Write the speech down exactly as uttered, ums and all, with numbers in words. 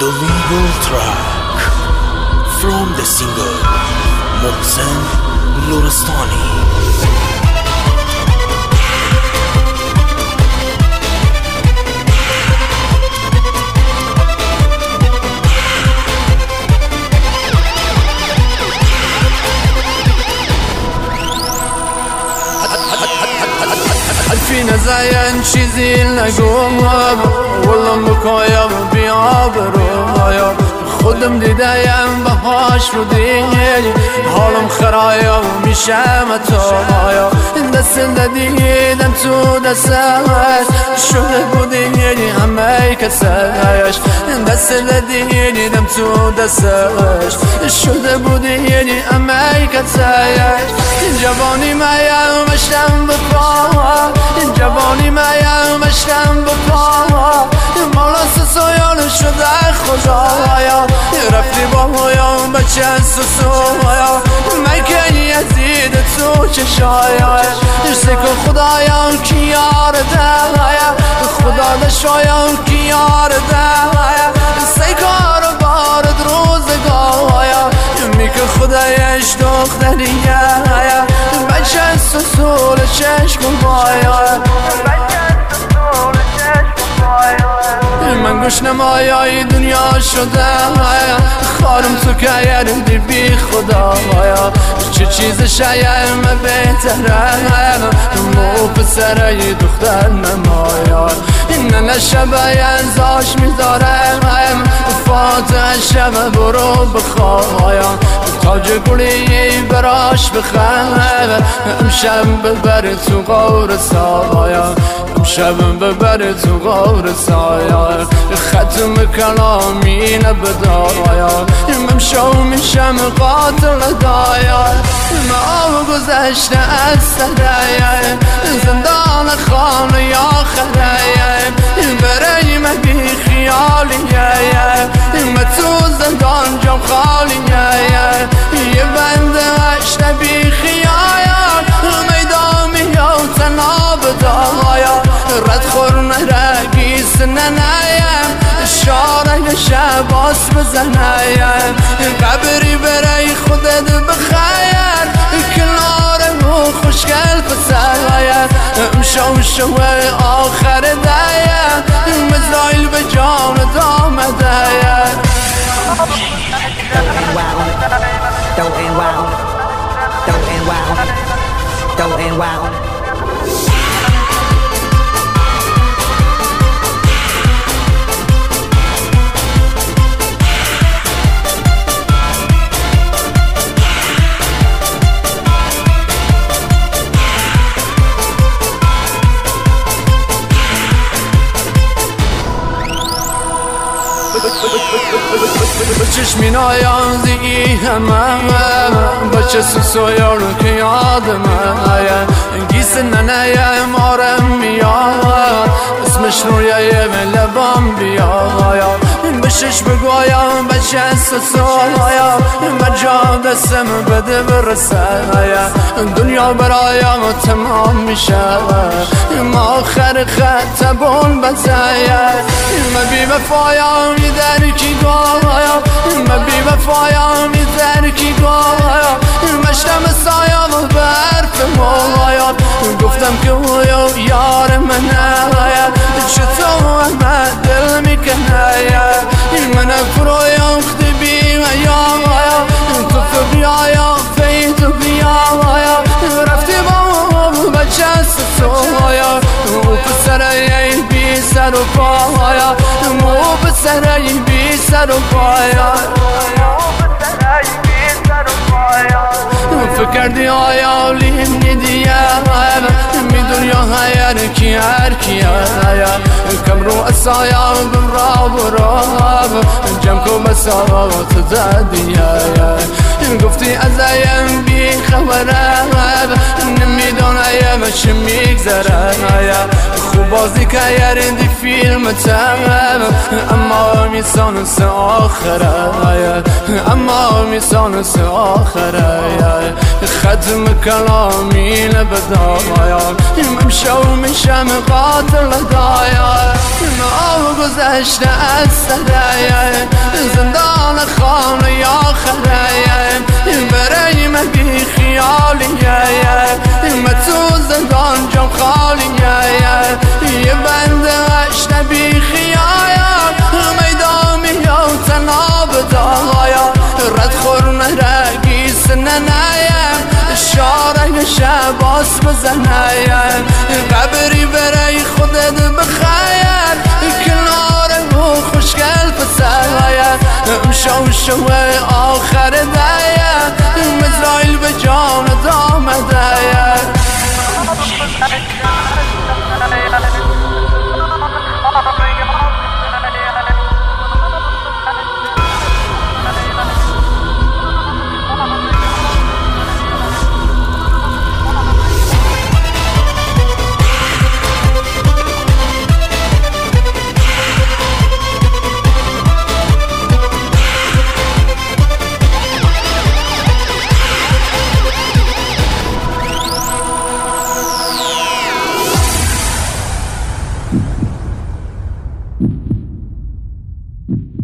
the legal track from the singer Mohsen Lorestani. حرفی نزاین چیزی نگویم ولم بکایم بیابرویم خودم دیدم بهاش رو دیگه حالم خرایم میشم اتایم دست دیدم تو دستش شده بودی یعنی همه کسش دست دیدم تو دستش شده بودی یعنی همه کسش جوانی مایم مشتم بپا جوانی مایم مشتم بپا مالا سسایان شده خدایا رفتی با مایم بچه سسایا مکنی یزید تو چشایش سکو خدایم کی یار دهایا خدا دشایم کی یار دهایا سکار بارد روزگایا میکه خدایش دختریه بچه سسول چشم بایا من گوش نمایای دنیا شده خارم تو که یردی بی خدا چه چیز شایم بهتره مو پسرای دختر نمایا نه نشبه ینزاش میدارم فاتح شب برو بخوایم تاج گلی براش بخواه امشب ببر تو غور سایا امشب ببر تو غور سایا ختم کلامی نبدایا ممشو میشم قاتل دایا ما گذشته از سرایا زندان خانه یا خرایا برای من بی خیالیه من تو زندان جام خالیه یه بنده هشته بی خیال میدامی یا تناب دایا رد خورنه رگیس ننایم شاره شباس بزنایم قبری برای خودت بخیر کنار و خوشگل پسرایم امشو شوه آخر دایم مزایل به جان دامه دایم Don't end wild, don't end wild, don't end wild. چشمی نایم زیگی همه بچه سوسویا رو که یادمه گیس ننیم آرم میاد اسمش رویه لبام بیاد بشش بگویم بچه سوسویا بجا دستم بده برسه دنیا برایم تمام میشه ما آخر خط بون بزاید ما بی وفایم در کی گایا ما بی وفایم در کی گایا مشتم سایم برف مولایا گفتم که او یار منه چطور من دل میکنه من فرویم خدی بی ویا تو فبیایا فیتو بیایا رفتی با بچه سسویا او پسرای بی سر و پایا مو پسرای بی سر و پایا فکردی آیا لیم ندیم میدونی هر کی هر کی کم رو اسایا برا برا جمع کو مساوات زدیه گفتی از ایم بی خبره نمیدونم چه میگذره خوب بازی که یردی فیلم تم اما میسان سه آخره اما میسان سه آخره ختم کلامی نبدایا ممشو میشم قاتل دایا ما گذشته از سره زندان خانه آخره برای من بی خیالیه من تو زندان جام خالیه یه بند عشق بی خیال میدان میاد تناب دایا رد خورم رگیس ننایم شاره شباس بزنایم قبری برای خودت بخیر کنار و خوشگل پسرایم شو شو آخر دایم مزرائیل به جان دام دایم you